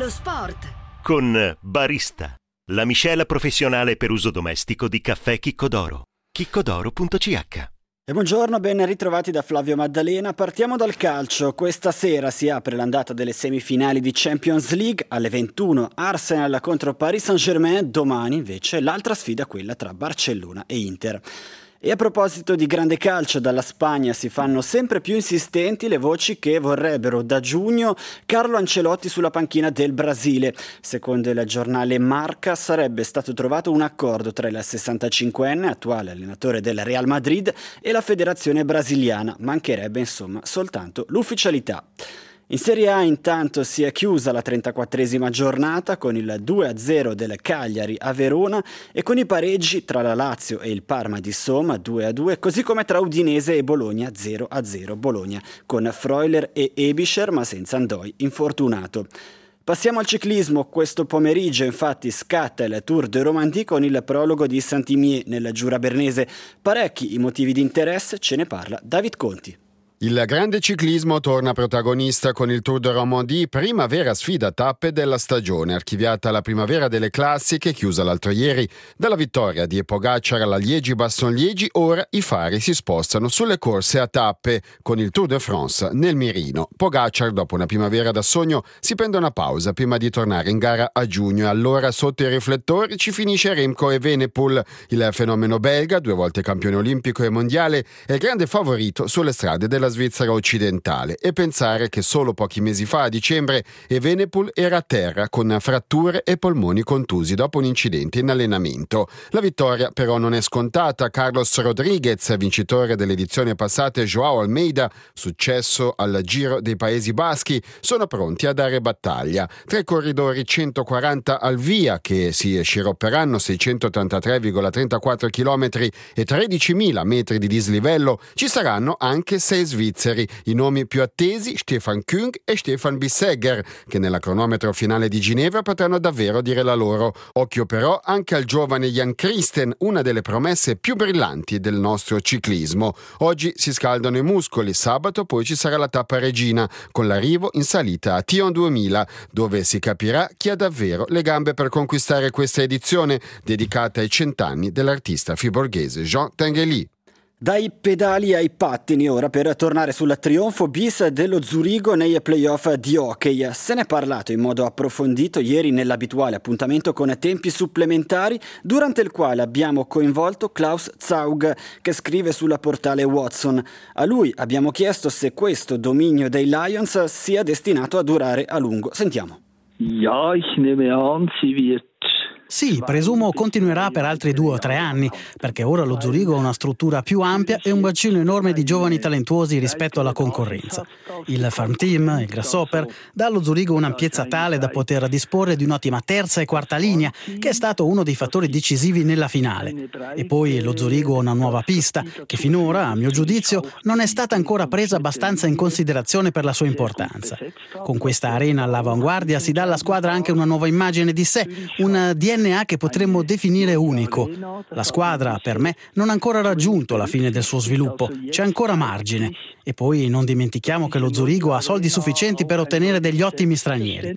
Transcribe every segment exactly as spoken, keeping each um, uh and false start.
Lo sport con Barista, la miscela professionale per uso domestico di caffè Chicco d'Oro. chicco d'oro punto c h. E buongiorno, ben ritrovati da Flavio Maddalena. Partiamo dal calcio. Questa sera si apre l'andata delle semifinali di Champions League. Alle ventuno Arsenal contro Paris Saint-Germain. Domani invece l'altra sfida, quella tra Barcellona e Inter. E a proposito di grande calcio, dalla Spagna si fanno sempre più insistenti le voci che vorrebbero da giugno Carlo Ancelotti sulla panchina del Brasile. Secondo il giornale Marca sarebbe stato trovato un accordo tra il sessantacinquenne, attuale allenatore del Real Madrid, e la federazione brasiliana. Mancherebbe insomma soltanto l'ufficialità. In Serie A intanto si è chiusa la trentaquattresima giornata con il due a zero del Cagliari a Verona e con i pareggi tra la Lazio e il Parma di Somma due a due, così come tra Udinese e Bologna zero a zero Bologna, con Freuler e Ebischer ma senza Andoi infortunato. Passiamo al ciclismo. Questo pomeriggio infatti scatta il Tour de Romandie con il prologo di Saint-Imier nel Giura Bernese. Parecchi i motivi di interesse, ce ne parla David Conti. Il grande ciclismo torna protagonista con il Tour de Romandie, prima vera sfida tappe della stagione, archiviata la primavera delle classiche, chiusa l'altro ieri. Dalla vittoria di Pogacar alla Liegi-Bastogne-Liegi, ora i fari si spostano sulle corse a tappe, con il Tour de France nel mirino. Pogacar, dopo una primavera da sogno, si prende una pausa prima di tornare in gara a giugno e allora sotto i riflettori ci finisce Remco Evenepoel. Il fenomeno belga, due volte campione olimpico e mondiale, è il grande favorito sulle strade della Svizzera occidentale, e pensare che solo pochi mesi fa, a dicembre, Evenepoel era a terra con fratture e polmoni contusi dopo un incidente in allenamento. La vittoria però non è scontata. Carlos Rodriguez, vincitore delle edizioni passate, e Joao Almeida, successo al Giro dei Paesi Baschi, sono pronti a dare battaglia. Tra i corridori centoquaranta al via, che si sciropperanno seicentottantatré virgola trentaquattro chilometri e tredicimila metri di dislivello, ci saranno anche sei svizzeri. I nomi più attesi: Stefan Küng e Stefan Bissegger, che nella cronometro finale di Ginevra potranno davvero dire la loro. Occhio però anche al giovane Jan Christen, una delle promesse più brillanti del nostro ciclismo. Oggi si scaldano i muscoli, sabato poi ci sarà la tappa regina, con l'arrivo in salita a Tion duemila, dove si capirà chi ha davvero le gambe per conquistare questa edizione, dedicata ai cent'anni dell'artista friborghese Jean Tinguely. Dai pedali ai pattini ora per tornare sul trionfo bis dello Zurigo nei playoff di hockey. Se ne è parlato in modo approfondito ieri nell'abituale appuntamento con tempi supplementari, durante il quale abbiamo coinvolto Klaus Zaug, che scrive sulla portale Watson. A lui abbiamo chiesto se questo dominio dei Lions sia destinato a durare a lungo. Sentiamo. Ja, ich nehme an, sie wird Sì, presumo continuerà per altri due o tre anni, perché ora lo Zurigo ha una struttura più ampia e un bacino enorme di giovani talentuosi rispetto alla concorrenza. Il farm team, il Grasshopper, dà allo Zurigo un'ampiezza tale da poter disporre di un'ottima terza e quarta linea, che è stato uno dei fattori decisivi nella finale. E poi lo Zurigo ha una nuova pista, che finora, a mio giudizio, non è stata ancora presa abbastanza in considerazione per la sua importanza. Con questa arena all'avanguardia si dà alla squadra anche una nuova immagine di sé, un D N A che potremmo definire unico. La squadra, per me, non ha ancora raggiunto la fine del suo sviluppo, c'è ancora margine. E poi non dimentichiamo che lo Zurigo ha soldi sufficienti per ottenere degli ottimi stranieri.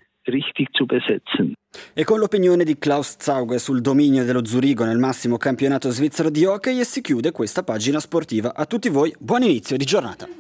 E con l'opinione di Klaus Zaug sul dominio dello Zurigo nel massimo campionato svizzero di hockey si chiude questa pagina sportiva. A tutti voi, buon inizio di giornata.